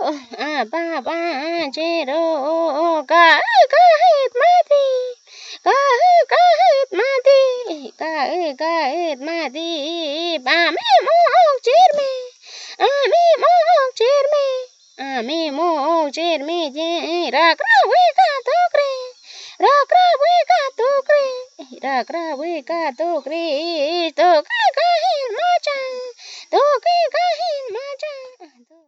ba ba chế đô ca hết ma đi ca hết ma đi ca hết ma đi ba mẹ mong chết mẹ mẹ mong chết mẹ mẹ mong chết mẹ chế ra quê ca tô kre ra quê ca tô kre ra quê ca tô kre tô ca hết ma cha tô ca hết ma